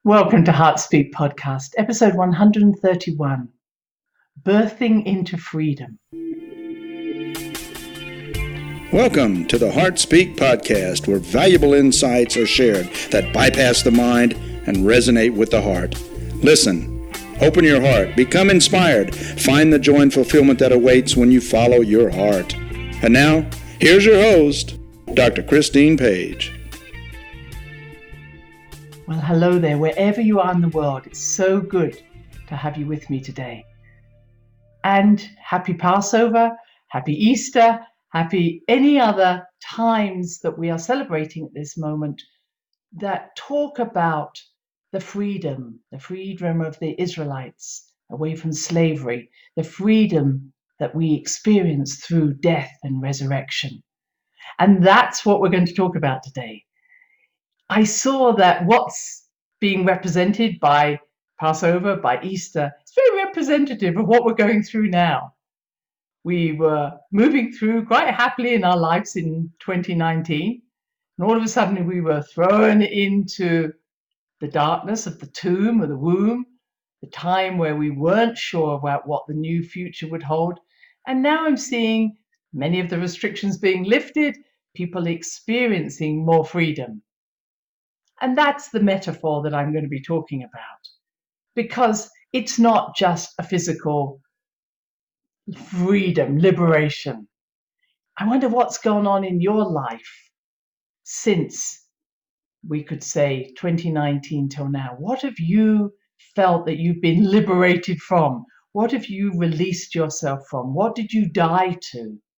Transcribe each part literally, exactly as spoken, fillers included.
Welcome to Heartspeak Podcast, episode one hundred thirty-one, Birthing into Freedom. Welcome to the Heartspeak Podcast, where valuable insights are shared that bypass the mind and resonate with the heart. Listen, open your heart, become inspired, find the joy and fulfillment that awaits when you follow your heart. And now, here's your host, Doctor Christine Page. Well, hello there, wherever you are in the world. It's so good to have you with me today. And happy Passover, happy Easter, happy any other times that we are celebrating at this moment that talk about the freedom, the freedom of the Israelites away from slavery, the freedom that we experience through death and resurrection. And that's what we're going to talk about today. I saw that what's being represented by Passover, by Easter, is very representative of what we're going through now. We were moving through quite happily in our lives in twenty nineteen, and all of a sudden we were thrown into the darkness of the tomb or the womb, the time where we weren't sure about what the new future would hold. And now I'm seeing many of the restrictions being lifted, people experiencing more freedom. And that's the metaphor that I'm going to be talking about, because it's not just a physical freedom, liberation. I wonder what's gone on in your life since, we could say, twenty nineteen till now. What have you felt that you've been liberated from? What have you released yourself from? What did you die to?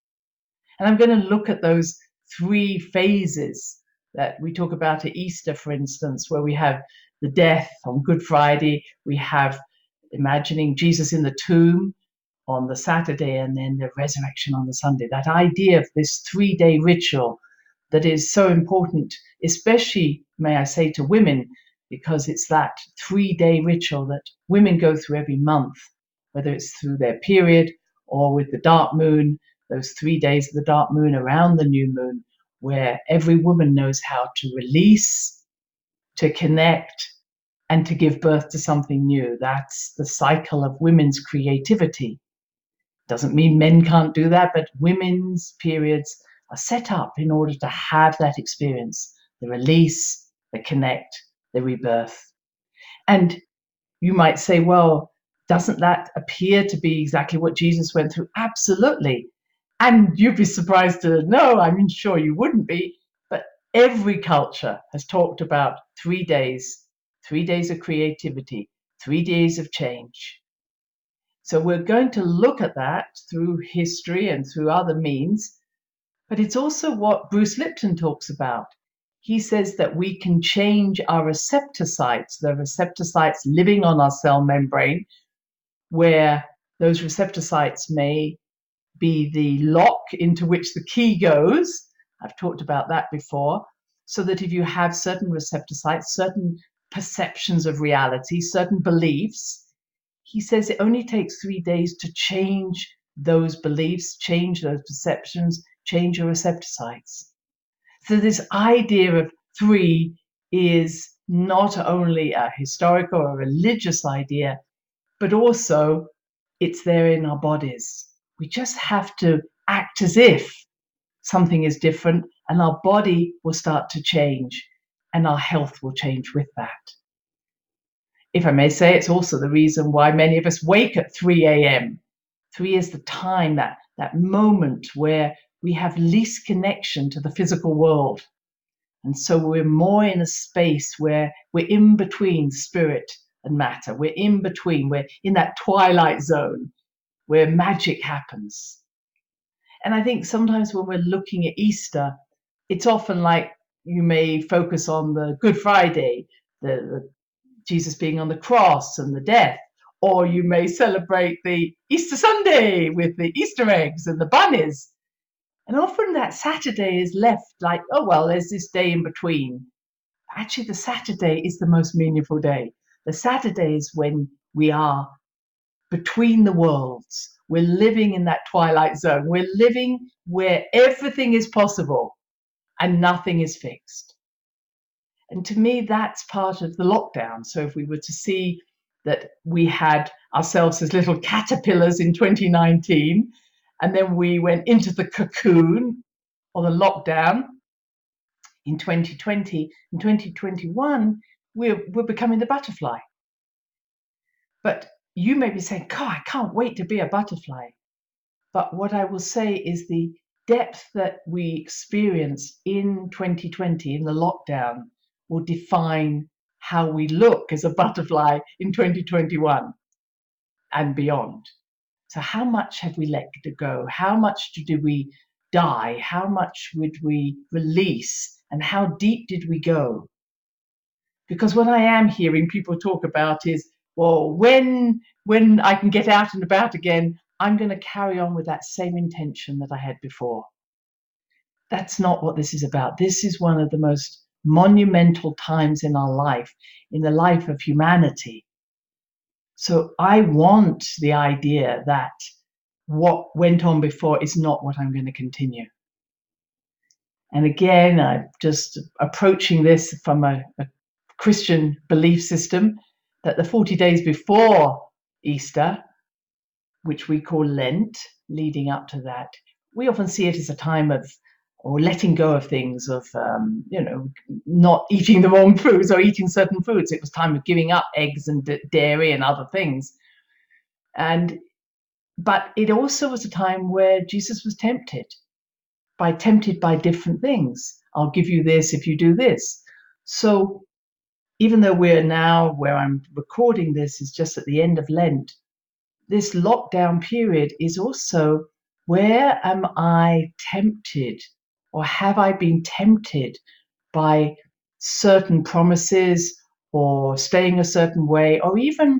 And I'm going to look at those three phases that we talk about at Easter, for instance, where we have the death on Good Friday, we have imagining Jesus in the tomb on the Saturday, and then the resurrection on the Sunday. That idea of this three-day ritual that is so important, especially, may I say, to women, because it's that three-day ritual that women go through every month, whether it's through their period or with the dark moon, those three days of the dark moon around the new moon, where every woman knows how to release, to connect, and to give birth to something new. That's the cycle of women's creativity. Doesn't mean men can't do that, but women's periods are set up in order to have that experience, the release, the connect, the rebirth. And you might say, well, doesn't that appear to be exactly what Jesus went through? Absolutely. And you'd be surprised to know, I mean, sure you wouldn't be, but every culture has talked about three days, three days of creativity, three days of change. So we're going to look at that through history and through other means, but it's also what Bruce Lipton talks about. He says that we can change our receptor sites, the receptor sites living on our cell membrane, where those receptor sites may be the lock into which the key goes. I've talked about that before. So that if you have certain receptor sites, certain perceptions of reality, certain beliefs, he says it only takes three days to change those beliefs, change those perceptions, change your receptor sites. So this idea of three is not only a historical or religious idea, but also it's there in our bodies. We just have to act as if something is different, and our body will start to change, and our health will change with that. If I may say, it's also the reason why many of us wake at three a.m. Three is the time, that, that moment where we have least connection to the physical world. And so we're more in a space where we're in between spirit and matter. We're in between, we're in that twilight zone where magic happens. And I think sometimes when we're looking at Easter, it's often like you may focus on the Good Friday, the, the Jesus being on the cross and the death, or you may celebrate the Easter Sunday with the Easter eggs and the bunnies. And often that Saturday is left like, oh, well, there's this day in between. Actually, the Saturday is the most meaningful day. The Saturday is when we are between the worlds. We're living in that twilight zone. We're living where everything is possible and nothing is fixed. And to me, that's part of the lockdown. So if we were to see that we had ourselves as little caterpillars in twenty nineteen, and then we went into the cocoon or the lockdown in twenty twenty, in twenty twenty-one, we're, we're becoming the butterfly. But you may be saying, God, I can't wait to be a butterfly. But what I will say is the depth that we experience in twenty twenty, in the lockdown, will define how we look as a butterfly in twenty twenty-one and beyond. So how much have we let go? How much did we die? How much would we release? And how deep did we go? Because what I am hearing people talk about is, well, when, when I can get out and about again, I'm going to carry on with that same intention that I had before. That's not what this is about. This is one of the most monumental times in our life, in the life of humanity. So I want the idea that what went on before is not what I'm going to continue. And again, I'm just approaching this from a, a Christian belief system that the forty days before Easter, which we call Lent, leading up to that, we often see it as a time of or letting go of things, of, um, you know, not eating the wrong foods or eating certain foods. It was time of giving up eggs and d- dairy and other things. And, but it also was a time where Jesus was tempted by tempted by different things. I'll give you this if you do this. So even though we're now, where I'm recording this is just at the end of Lent, this lockdown period is also, where am I tempted? Or have I been tempted by certain promises or staying a certain way, or even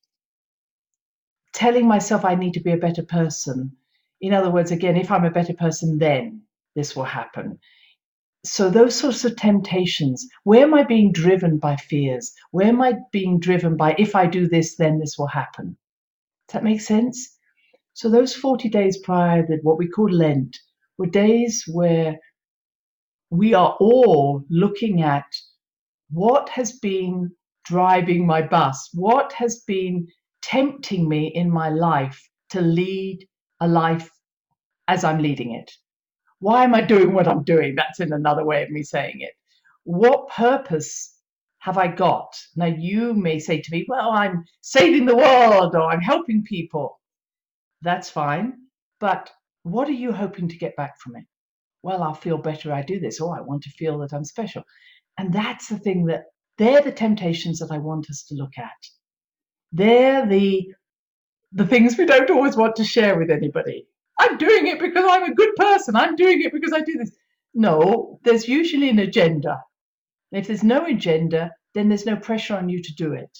telling myself I need to be a better person? In other words, again, if I'm a better person, then this will happen. So those sorts of temptations, where am I being driven by fears? Where am I being driven by, if I do this, then this will happen? Does that make sense? So those forty days prior, that what we call Lent, were days where we are all looking at what has been driving my bus, what has been tempting me in my life to lead a life as I'm leading it. Why am I doing what I'm doing? That's in another way of me saying it. What purpose have I got? Now, you may say to me, well, I'm saving the world or I'm helping people. That's fine. But what are you hoping to get back from it? Well, I'll feel better I do this. Oh, I want to feel that I'm special. And that's the thing, that they're the temptations that I want us to look at. They're the, the things we don't always want to share with anybody. I'm doing it because I'm a good person. I'm doing it because I do this. No, there's usually an agenda. And if there's no agenda, then there's no pressure on you to do it.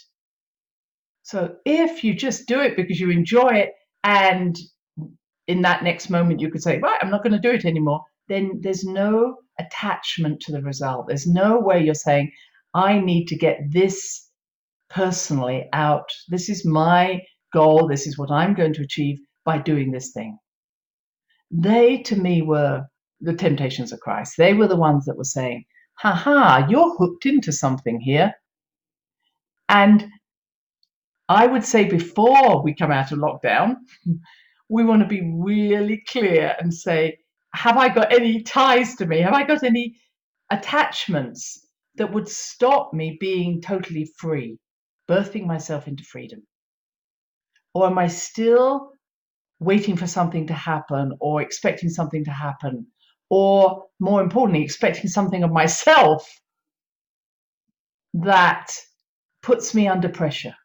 So if you just do it because you enjoy it, and in that next moment you could say, right, I'm not going to do it anymore, then there's no attachment to the result. There's no way you're saying, I need to get this personally out. This is my goal. This is what I'm going to achieve by doing this thing. They, to me, were the temptations of Christ. They were the ones that were saying, ha ha, you're hooked into something here. And I would say, before we come out of lockdown, we want to be really clear and say, have I got any ties to me? Have I got any attachments that would stop me being totally free, birthing myself into freedom? Or am I still waiting for something to happen, or expecting something to happen, or more importantly, expecting something of myself that puts me under pressure?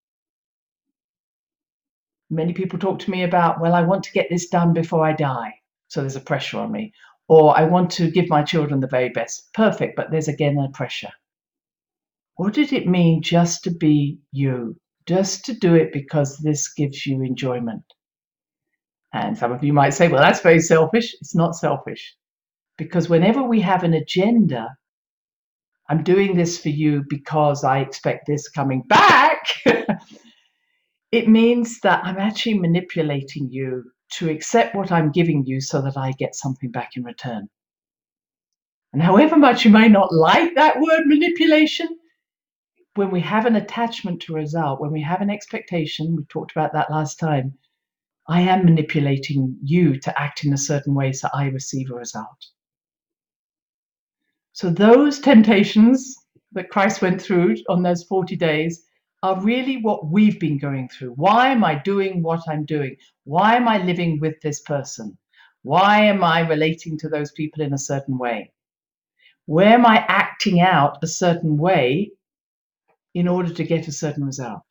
Many people talk to me about, well, I want to get this done before I die, so there's a pressure on me. Or I want to give my children the very best. Perfect, but there's again a pressure. What did it mean just to be you? Just to do it because this gives you enjoyment? And some of you might say, well, that's very selfish. It's not selfish. Because whenever we have an agenda, I'm doing this for you because I expect this coming back, it means that I'm actually manipulating you to accept what I'm giving you so that I get something back in return. And however much you may not like that word manipulation, when we have an attachment to a result, when we have an expectation, we talked about that last time, I am manipulating you to act in a certain way so I receive a result. So those temptations that Christ went through on those forty days are really what we've been going through. Why am I doing what I'm doing? Why am I living with this person? Why am I relating to those people in a certain way? Where am I acting out a certain way in order to get a certain result?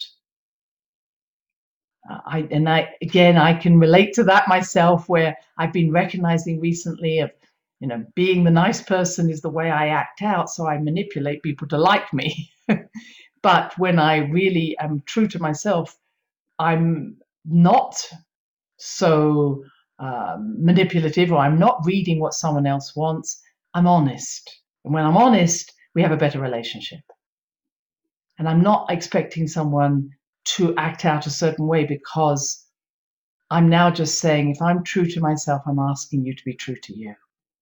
Uh, I, and I, again, I can relate to that myself, where I've been recognizing recently of, you know, being the nice person is the way I act out, so I manipulate people to like me. But when I really am true to myself, I'm not so um, manipulative, or I'm not reading what someone else wants. I'm honest. And when I'm honest, we have a better relationship. And I'm not expecting someone to act out a certain way, because I'm now just saying, if I'm true to myself, I'm asking you to be true to you.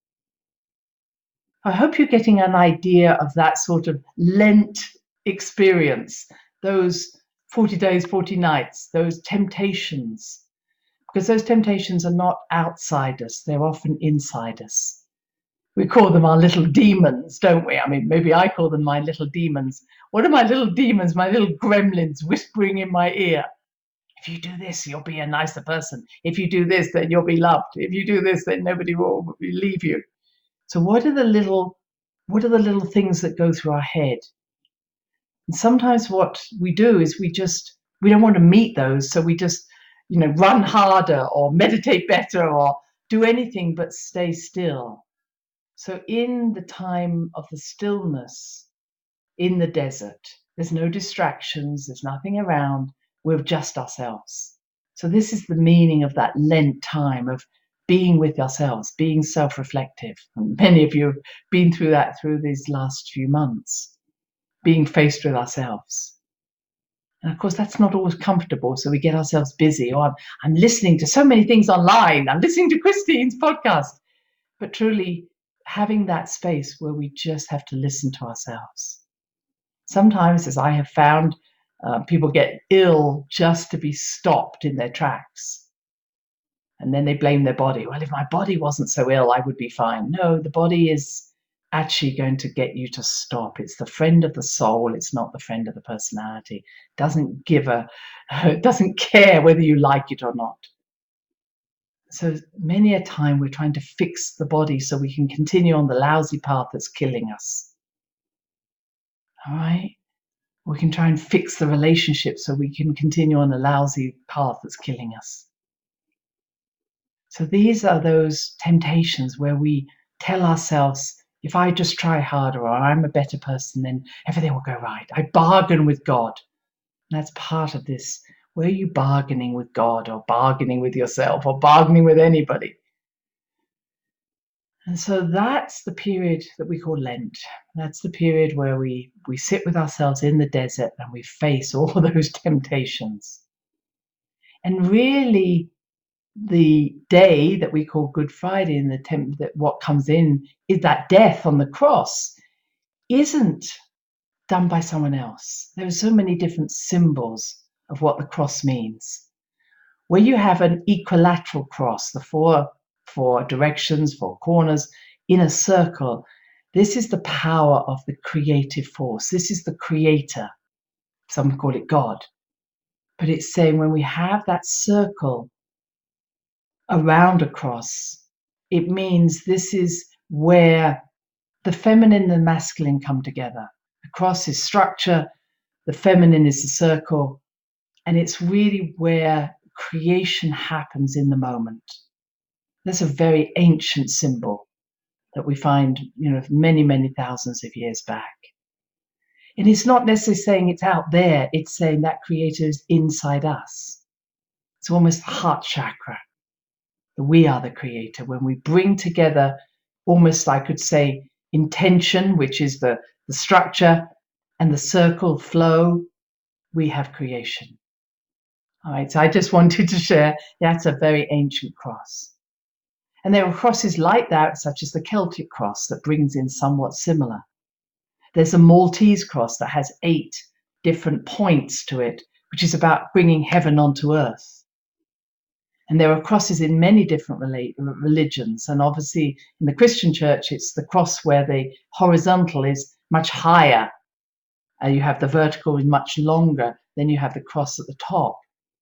I hope you're getting an idea of that sort of Lent experience, those forty days, forty nights, those temptations, because those temptations are not outside us, they're often inside us. We call them our little demons, don't we? I mean, maybe I call them my little demons. What are my little demons, my little gremlins whispering in my ear? If you do this, you'll be a nicer person. If you do this, then you'll be loved. If you do this, then nobody will leave you. So what are the little, what are the little things that go through our head? And sometimes what we do is we just, we don't want to meet those. So we just, you know, run harder or meditate better or do anything but stay still. So in the time of the stillness, in the desert, there's no distractions, there's nothing around, we're just ourselves. So this is the meaning of that Lent time of being with yourselves, being self-reflective. And many of you have been through that through these last few months, being faced with ourselves. And of course, that's not always comfortable, so we get ourselves busy. Or I'm, I'm listening to so many things online, I'm listening to Christine's podcast. But truly, having that space where we just have to listen to ourselves. Sometimes, as I have found, uh, people get ill just to be stopped in their tracks. And then they blame their body. Well, if my body wasn't so ill, I would be fine. No, the body is actually going to get you to stop. It's the friend of the soul. It's not the friend of the personality. It doesn't give a, it doesn't care whether you like it or not. So many a time we're trying to fix the body so we can continue on the lousy path that's killing us. All right? We can try and fix the relationship so we can continue on the lousy path that's killing us. So these are those temptations where we tell ourselves, if I just try harder or I'm a better person, then everything will go right. I bargain with God. And that's part of this. Where are you bargaining with God or bargaining with yourself or bargaining with anybody? And so that's the period that we call Lent. That's the period where we, we sit with ourselves in the desert and we face all those temptations. And really, the day that we call Good Friday and the temp- that what comes in is that death on the cross isn't done by someone else. There are so many different symbols of what the cross means. Where you have an equilateral cross, the four, four directions, four corners in a circle, this is the power of the creative force. This is the creator. Some call it God. But it's saying when we have that circle around a cross, it means this is where the feminine and the masculine come together. The cross is structure, the feminine is the circle, and it's really where creation happens in the moment. That's a very ancient symbol that we find, you know, many, many thousands of years back. And it's not necessarily saying it's out there, it's saying that creator is inside us. It's almost the heart chakra. We are the creator. When we bring together, almost I could say, intention, which is the, the structure, and the circle flow, we have creation. All right, so I just wanted to share, that's a very ancient cross. And there are crosses like that, such as the Celtic cross, that brings in somewhat similar. There's a Maltese cross that has eight different points to it, which is about bringing heaven onto earth. And there are crosses in many different religions. And obviously in the Christian church, it's the cross where the horizontal is much higher. Uh, you have the vertical is much longer. Then you have the cross at the top.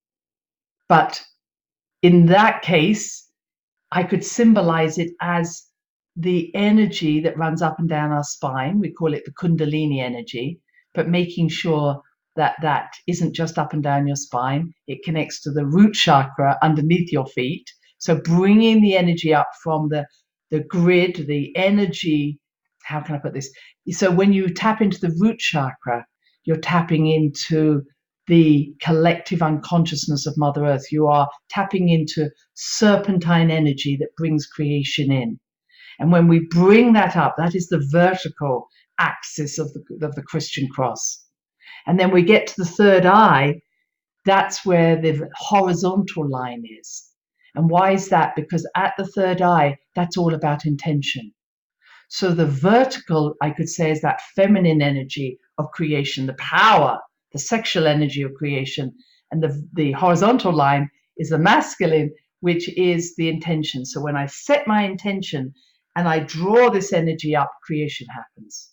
But in that case, I could symbolize it as the energy that runs up and down our spine. We call it the Kundalini energy, but making sure that that isn't just up and down your spine. It connects to the root chakra underneath your feet. So bringing the energy up from the, the grid, the energy, how can I put this? So when you tap into the root chakra, you're tapping into the collective unconsciousness of Mother Earth. You are tapping into serpentine energy that brings creation in. And when we bring that up, that is the vertical axis of the, of the Christian cross. And then we get to the third eye, that's where the horizontal line is. And why is that? Because at the third eye, that's all about intention. So the vertical, I could say, is that feminine energy of creation, the power, the sexual energy of creation. And the, the horizontal line is the masculine, which is the intention. So when I set my intention and I draw this energy up, creation happens.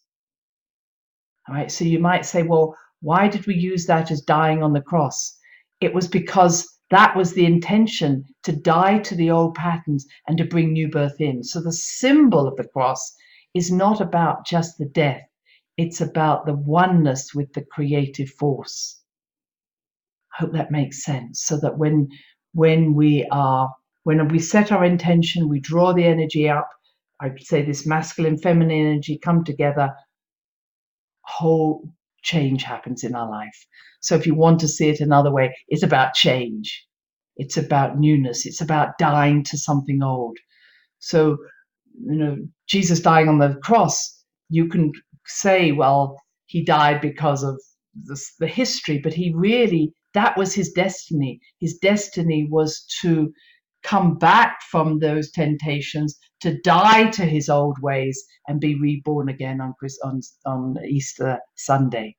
All right, so you might say, well, why did we use that as dying on the cross? It was because that was the intention, to die to the old patterns and to bring new birth in. So the symbol of the cross is not about just the death. It's about the oneness with the creative force. I hope that makes sense. So that when, when we are, when we set our intention, we draw the energy up, I'd say this masculine, feminine energy come together, whole change happens in our life. So if you want to see it another way, it's about change. It's about newness. It's about dying to something old. So, you know, Jesus dying on the cross, you can say, well, he died because of this, the history, but he really, that was his destiny. His destiny was to come back from those temptations, to die to his old ways and be reborn again on, on, on Easter Sunday.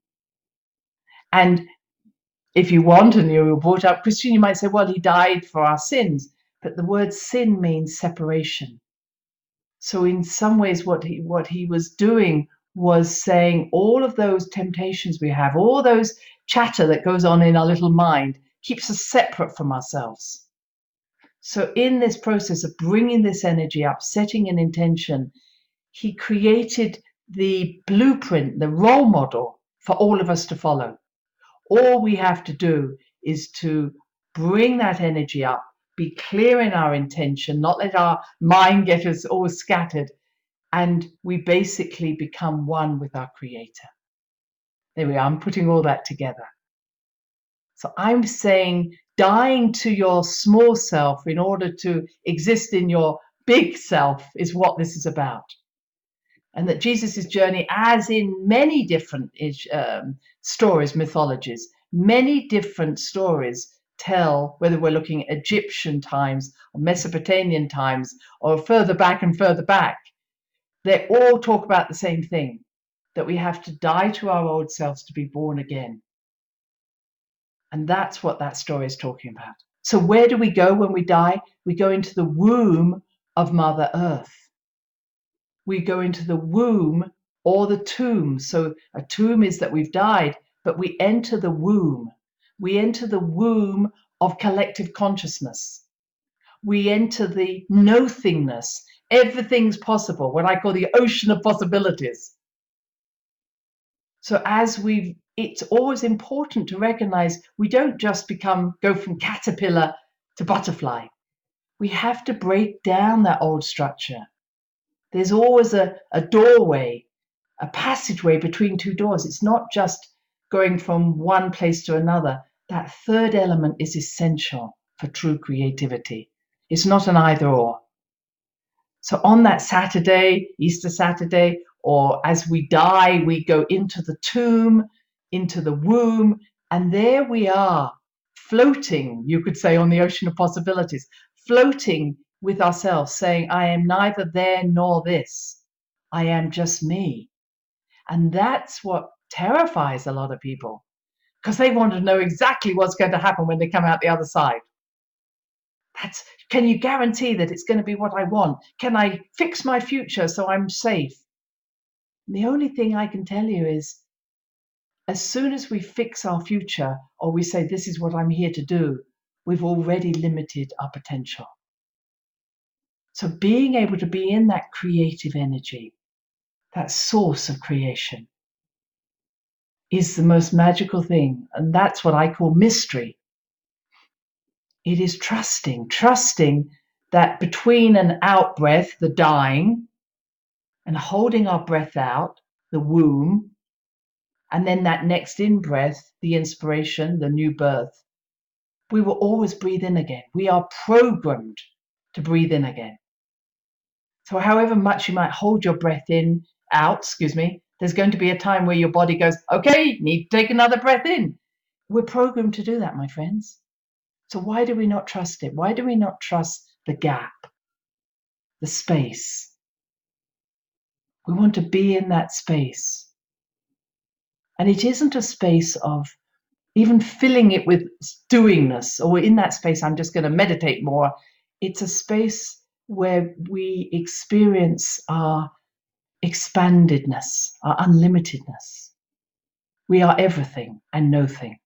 And if you want, and you were brought up Christian, you might say, well, he died for our sins. But the word sin means separation. So in some ways, what he, what he was doing was saying all of those temptations we have, all those chatter that goes on in our little mind, keeps us separate from ourselves. So in this process of bringing this energy up, setting an intention, he created the blueprint, the role model for all of us to follow. All we have to do is to bring that energy up, be clear in our intention, not let our mind get us all scattered, and we basically become one with our Creator. There we are, I'm putting all that together. So I'm saying dying to your small self in order to exist in your big self is what this is about. And that Jesus' journey, as in many different um, stories, mythologies, many different stories tell, whether we're looking at Egyptian times or Mesopotamian times or further back and further back, they all talk about the same thing, that we have to die to our old selves to be born again. And that's what that story is talking about. So where do we go when we die? We go into the womb of Mother Earth. We go into the womb or the tomb. So a tomb is that we've died, but we enter the womb. We enter the womb of collective consciousness. We enter the nothingness. Everything's possible, what I call the ocean of possibilities. So as we've, it's always important to recognize we don't just become, go from caterpillar to butterfly. We have to break down that old structure. There's always a, a doorway, a passageway between two doors. It's not just going from one place to another. That third element is essential for true creativity. It's not an either or. So on that Saturday, Easter Saturday, or as we die, we go into the tomb, into the womb, and there we are, floating, you could say, on the ocean of possibilities, floating with ourselves, saying, I am neither there nor this. I am just me. And that's what terrifies a lot of people, because they want to know exactly what's going to happen when they come out the other side. That's, can you guarantee that it's going to be what I want? Can I fix my future so I'm safe? And the only thing I can tell you is, as soon as we fix our future, or we say, this is what I'm here to do, we've already limited our potential. So being able to be in that creative energy, that source of creation, is the most magical thing. And that's what I call mystery. It is trusting, trusting that between an out breath, the dying, and holding our breath out, the womb, and then that next in breath, the inspiration, the new birth, we will always breathe in again. We are programmed to breathe in again. So however much you might hold your breath in, out, excuse me, there's going to be a time where your body goes, okay, need to take another breath in. We're programmed to do that, my friends. So why do we not trust it? Why do we not trust the gap, the space? We want to be in that space. And it isn't a space of even filling it with doingness, or in that space, I'm just going to meditate more. It's a space where we experience our expandedness, our unlimitedness. We are everything and nothing.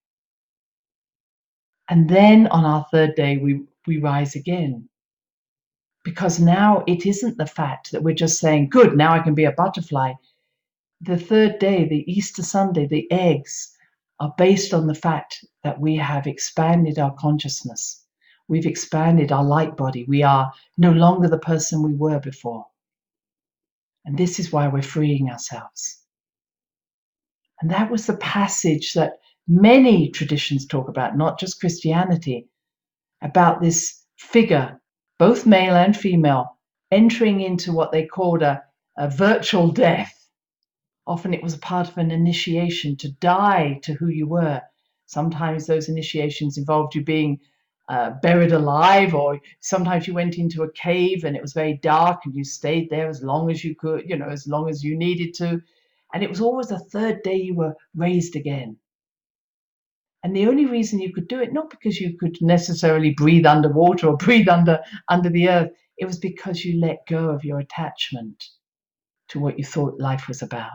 And then on our third day, we, we rise again. Because now it isn't the fact that we're just saying, good, now I can be a butterfly. The third day, the Easter Sunday, the eggs are based on the fact that we have expanded our consciousness. We've expanded our light body. We are no longer the person we were before. And this is why we're freeing ourselves. And that was the passage that many traditions talk about, not just Christianity, about this figure, both male and female, entering into what they called a, a virtual death. Often it was a part of an initiation to die to who you were. Sometimes those initiations involved you being uh, buried alive, or sometimes you went into a cave and it was very dark and you stayed there as long as you could, you know, as long as you needed to. And it was always the third day you were raised again. And the only reason you could do it, not because you could necessarily breathe underwater or breathe under, under the earth, it was because you let go of your attachment to what you thought life was about.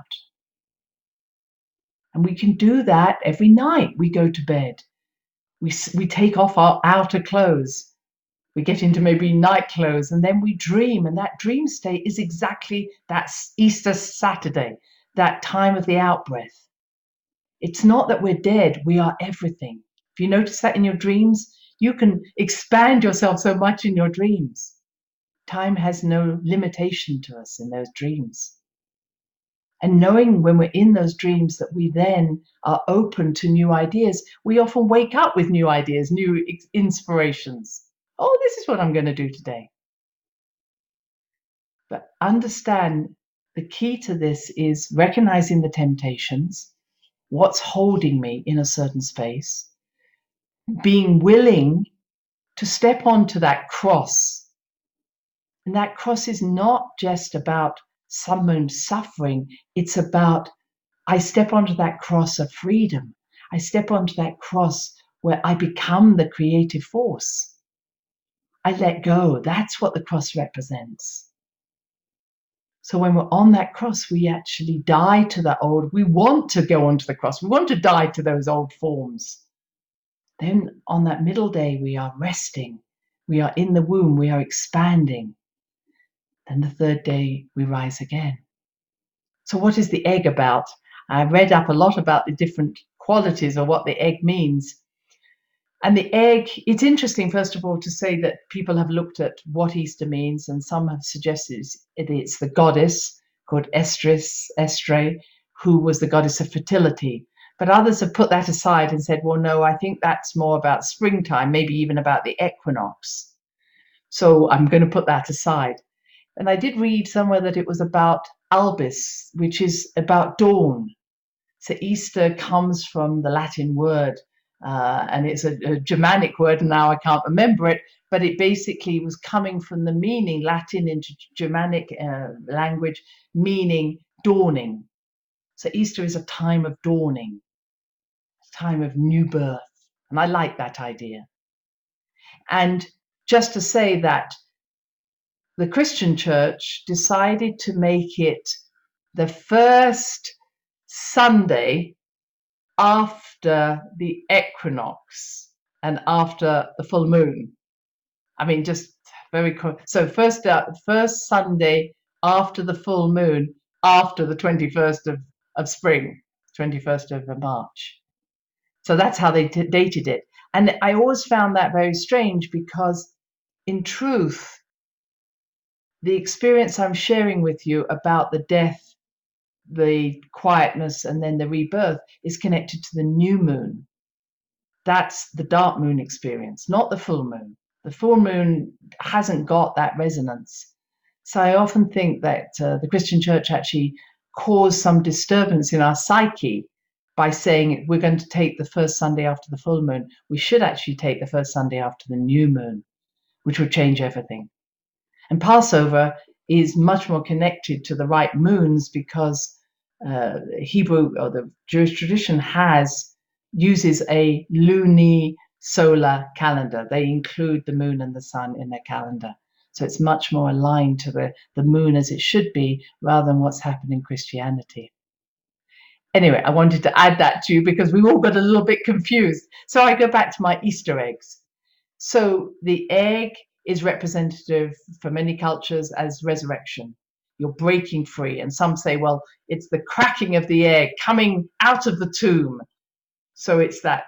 And we can do that every night we go to bed. We, we take off our outer clothes. We get into maybe night clothes, and then we dream. And that dream state is exactly that Easter Saturday, that time of the out-breath. It's not that we're dead, we are everything. If you notice that in your dreams, you can expand yourself so much in your dreams. Time has no limitation to us in those dreams. And knowing when we're in those dreams that we then are open to new ideas, we often wake up with new ideas, new inspirations. Oh, this is what I'm going to do today. But understand the key to this is recognizing the temptations, what's holding me in a certain space, being willing to step onto that cross. And that cross is not just about someone suffering. It's about, I step onto that cross of freedom. I step onto that cross where I become the creative force. I let go. That's what the cross represents. So when we're on that cross, we actually die to that old, we want to go onto the cross. We want to die to those old forms. Then on that middle day, we are resting. We are in the womb. We are expanding. Then the third day, we rise again. So what is the egg about? I read up a lot about the different qualities of what the egg means. And the egg, it's interesting, first of all, to say that people have looked at what Easter means, and some have suggested it's the goddess called Estris, Estre, who was the goddess of fertility. But others have put that aside and said, well, no, I think that's more about springtime, maybe even about the equinox. So I'm going to put that aside. And I did read somewhere that it was about albis, which is about dawn. So Easter comes from the Latin word Uh, and it's a, a Germanic word, and now I can't remember it, but it basically was coming from the meaning, Latin into Germanic uh, language, meaning dawning. So Easter is a time of dawning, a time of new birth. And I like that idea. And just to say that the Christian church decided to make it the first Sunday after the equinox and after the full moon. I mean, just very cool. So first, uh, first Sunday after the full moon, after the twenty-first of, of spring, twenty-first of March. So that's how they t- dated it. And I always found that very strange because in truth, the experience I'm sharing with you about the death, the quietness, and then the rebirth is connected to the new moon. That's the dark moon experience, not the full moon. The full moon hasn't got that resonance. So I often think that uh, the Christian church actually caused some disturbance in our psyche by saying we're going to take the first Sunday after the full moon. We should actually take the first Sunday after the new moon, which would change everything. And Passover is much more connected to the right moons because uh, Hebrew or the Jewish tradition has uses a luni-solar calendar. They include the moon and the sun in their calendar. So it's much more aligned to the, the moon as it should be rather than what's happened in Christianity. Anyway, I wanted to add that to you because we all got a little bit confused. So I go back to my Easter eggs. So the egg is representative for many cultures as resurrection. You're breaking free. And some say, well, it's the cracking of the egg coming out of the tomb. So it's that,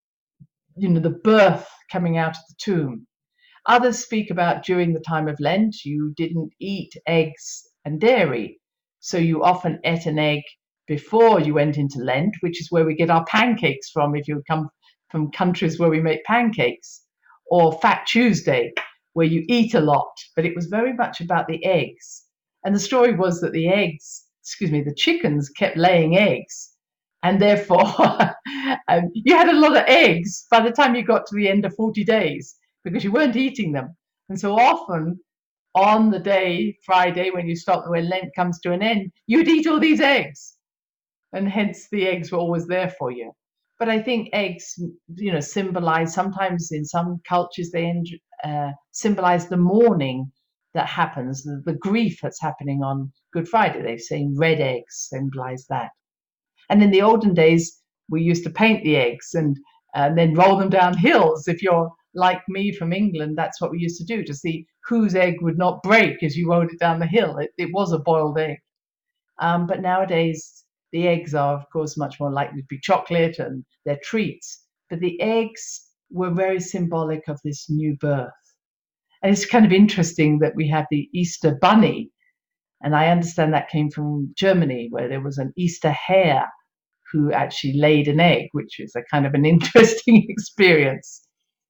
you know, the birth coming out of the tomb. Others speak about during the time of Lent, you didn't eat eggs and dairy. So you often ate an egg before you went into Lent, which is where we get our pancakes from if you come from countries where we make pancakes. Or Fat Tuesday, where you eat a lot, but it was very much about the eggs. And the story was that the eggs, excuse me, the chickens kept laying eggs. And therefore, um, you had a lot of eggs by the time you got to the end of forty days because you weren't eating them. And so often on the day, Friday, when you stop, when Lent comes to an end, you'd eat all these eggs. And hence the eggs were always there for you. But I think eggs, you know, symbolize, sometimes in some cultures, they uh, symbolize the mourning that happens, the, the grief that's happening on Good Friday. They've seen red eggs symbolize that. And in the olden days, we used to paint the eggs and, and then roll them down hills. If you're like me from England, that's what we used to do to see whose egg would not break as you rolled it down the hill. It, it was a boiled egg. Um, but nowadays, the eggs are, of course, much more likely to be chocolate and they're treats. But the eggs were very symbolic of this new birth. And it's kind of interesting that we have the Easter bunny. And I understand that came from Germany, where there was an Easter hare who actually laid an egg, which is a kind of an interesting experience.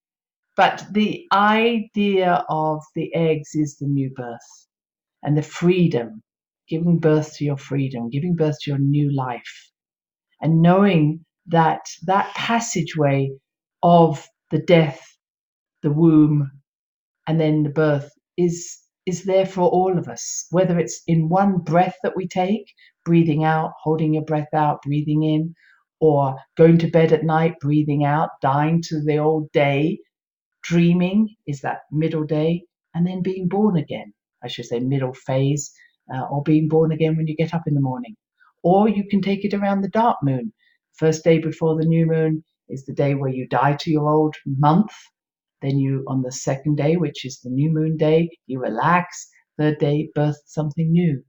But the idea of the eggs is the new birth and the freedom, giving birth to your freedom, giving birth to your new life, and knowing that that passageway of the death, the womb, and then the birth is is there for all of us, whether it's in one breath that we take, breathing out, holding your breath out, breathing in, or going to bed at night, breathing out, dying to the old day, dreaming is that middle day, and then being born again. I should say middle phase, uh, or being born again when you get up in the morning. Or you can take it around the dark moon. First day before the new moon is the day where you die to your old month. Then you, on the second day, which is the new moon day, you relax. Third day, birth something new.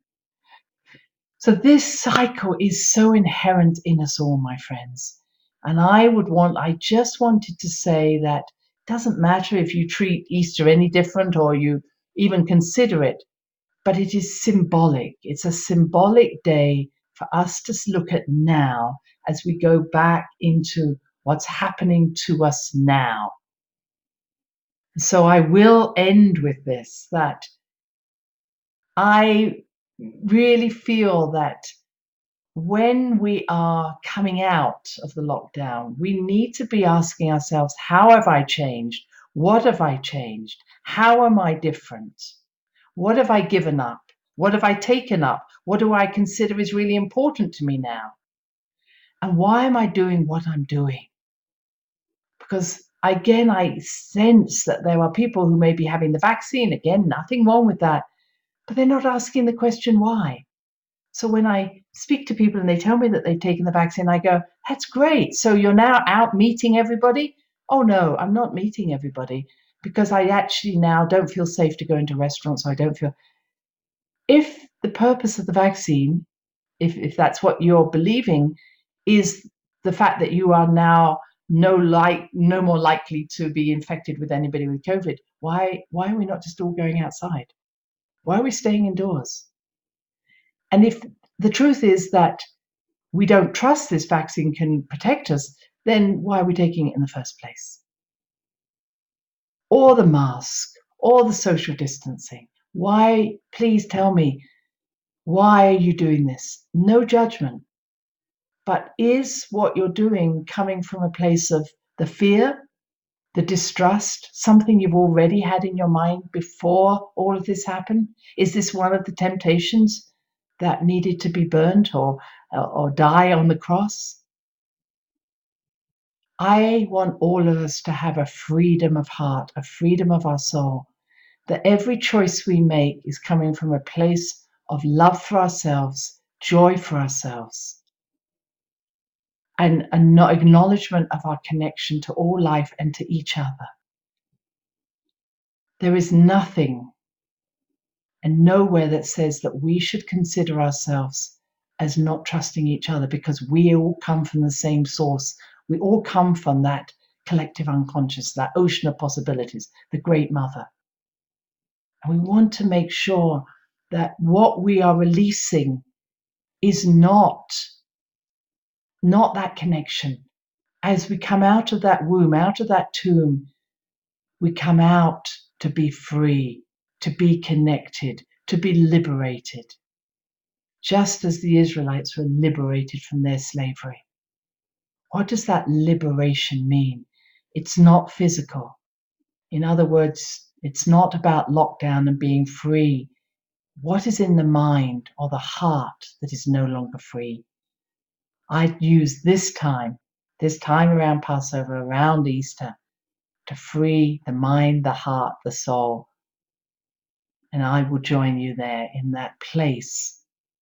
So this cycle is so inherent in us all, my friends. And I would want, I just wanted to say that it doesn't matter if you treat Easter any different or you even consider it, but it is symbolic. It's a symbolic day for us to look at now as we go back into what's happening to us now. So I will end with this, that I really feel that when we are coming out of the lockdown, we need to be asking ourselves, how have I changed? What have I changed? How am I different? What have I given up? What have I taken up? What do I consider is really important to me now? And why am I doing what I'm doing? Because again, I sense that there are people who may be having the vaccine. Again, nothing wrong with that. But they're not asking the question why. So when I speak to people and they tell me that they've taken the vaccine, I go, that's great. So you're now out meeting everybody? Oh, no, I'm not meeting everybody because I actually now don't feel safe to go into restaurants. So I don't feel. If the purpose of the vaccine, if, if that's what you're believing, is the fact that you are now no like no more likely to be infected with anybody with COVID, why why are we not just all going outside? Why are we staying indoors? And if the truth is that we don't trust this vaccine can protect us, then why are we taking it in the first place? Or the mask, or the social distancing. Why, please tell me, why are you doing this? No judgment. But is what you're doing coming from a place of the fear, the distrust, something you've already had in your mind before all of this happened? Is this one of the temptations that needed to be burnt or, or die on the cross? I want all of us to have a freedom of heart, a freedom of our soul, that every choice we make is coming from a place of love for ourselves, joy for ourselves, and an acknowledgement of our connection to all life and to each other. There is nothing and nowhere that says that we should consider ourselves as not trusting each other, because we all come from the same source. We all come from that collective unconscious, that ocean of possibilities, the Great Mother. And we want to make sure that what we are releasing is not, not that connection. As we come out of that womb, out of that tomb, we come out to be free, to be connected, to be liberated, just as the Israelites were liberated from their slavery. What does that liberation mean? It's not physical. In other words, it's not about lockdown and being free. What is in the mind or the heart that is no longer free? I use this time, this time around Passover, around Easter, to free the mind, the heart, the soul. And I will join you there in that place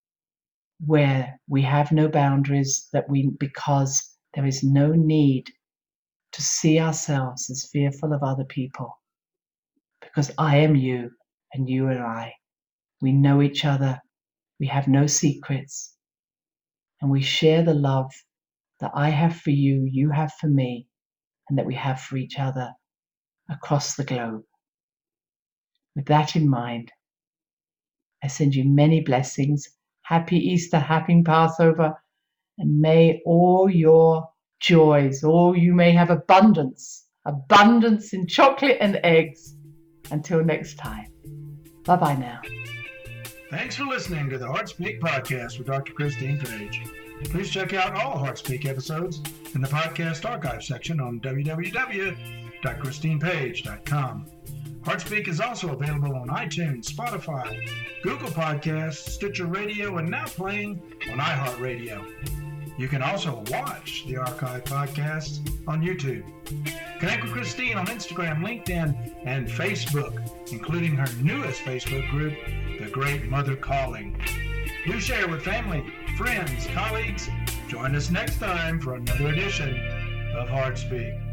where we have no boundaries, that we, because there is no need to see ourselves as fearful of other people, because I am you and you and I. We know each other. We have no secrets. And we share the love that I have for you, you have for me, and that we have for each other across the globe. With that in mind, I send you many blessings. Happy Easter, happy Passover, and may all your joys, all you may have abundance, abundance in chocolate and eggs. Until next time. Bye-bye now. Thanks for listening to the HeartSpeak Podcast with Doctor Christine Page. Please check out all HeartSpeak episodes in the podcast archive section on w w w dot christine page dot com. HeartSpeak is also available on iTunes, Spotify, Google Podcasts, Stitcher Radio, and now playing on iHeartRadio. You can also watch the archive podcasts on YouTube. Connect with Christine on Instagram, LinkedIn, and Facebook, including her newest Facebook group, The Great Mother Calling. Do share with family, friends, colleagues. Join us next time for another edition of HeartSpeak.